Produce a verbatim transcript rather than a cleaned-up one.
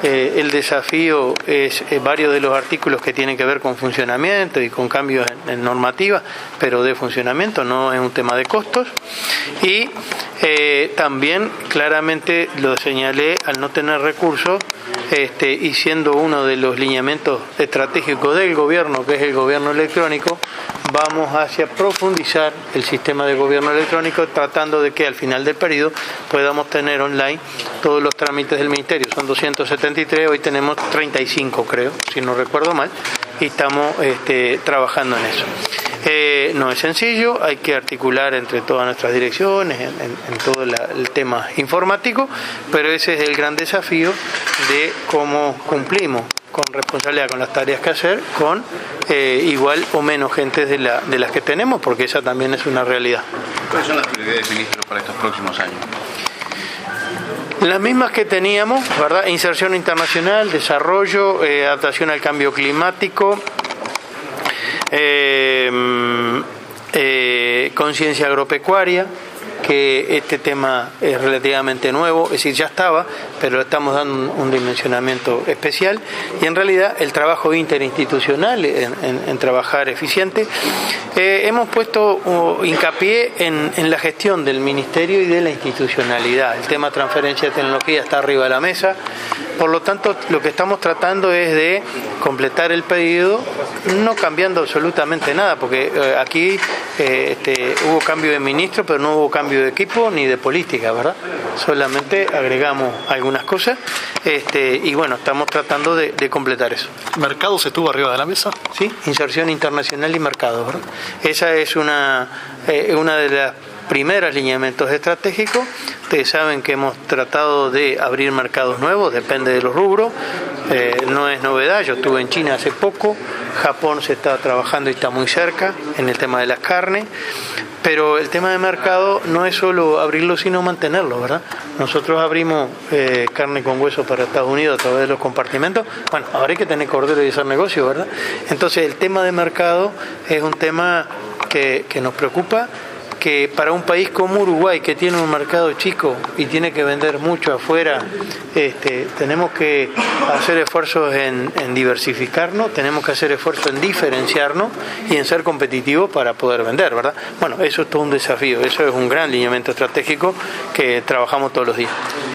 eh, el desafío es eh, varios de los artículos que tienen que ver con funcionamiento y con cambios en, en normativa, pero de funcionamiento, no es un tema de costos. Y eh, también claramente lo señalé, al no tener recursos, este, y siendo uno de los lineamientos estratégicos del gobierno, que es el gobierno electrónico, vamos hacia profundizar el sistema de gobierno electrónico, tratando de que al final del periodo podamos tener online todos los trámites del Ministerio. Son doscientos setenta y tres, hoy tenemos treinta y cinco, creo, si no recuerdo mal, y estamos este, trabajando en eso. Eh, no es sencillo, hay que articular entre todas nuestras direcciones, en, en, en todo la, el tema informático, pero ese es el gran desafío de cómo cumplimos con responsabilidad con las tareas que hacer, con eh, igual o menos gente de, la, de las que tenemos, porque esa también es una realidad. ¿Cuáles son las prioridades, ministro, para estos próximos años? Las mismas que teníamos, ¿verdad? Inserción internacional, desarrollo, eh, adaptación al cambio climático, eh, eh, conciencia agropecuaria, que este tema es relativamente nuevo, es decir, ya estaba, pero le estamos dando un, un dimensionamiento especial, y en realidad el trabajo interinstitucional en, en, en trabajar eficiente. Eh, hemos puesto uh, hincapié en, en la gestión del Ministerio y de la institucionalidad. El tema transferencia de tecnología está arriba de la mesa, por lo tanto lo que estamos tratando es de completar el pedido, no cambiando absolutamente nada, porque eh, aquí eh, este, hubo cambio de ministro, pero no hubo cambio de equipo ni de política, ¿verdad? Solamente agregamos algunas cosas, este, y bueno, estamos tratando de, de completar eso. ¿Mercados estuvo arriba de la mesa? Sí, inserción internacional y mercados, ¿verdad? Esa es una, eh, una de las primeros lineamientos estratégicos. Ustedes saben que hemos tratado de abrir mercados nuevos, depende de los rubros, eh, no es novedad. Yo estuve en China hace poco, Japón se está trabajando y está muy cerca en el tema de las carnes, pero el tema de mercado no es solo abrirlo, sino mantenerlo, ¿verdad? Nosotros abrimos eh, carne con hueso para Estados Unidos a través de los compartimentos. Bueno, ahora hay que tener cordero y hacer negocio, ¿verdad? Entonces el tema de mercado es un tema que, que nos preocupa, que para un país como Uruguay, que tiene un mercado chico y tiene que vender mucho afuera, este, tenemos que hacer esfuerzos en, en diversificarnos, tenemos que hacer esfuerzos en diferenciarnos y en ser competitivos para poder vender, ¿verdad? Bueno, eso es todo un desafío, eso es un gran lineamiento estratégico que trabajamos todos los días.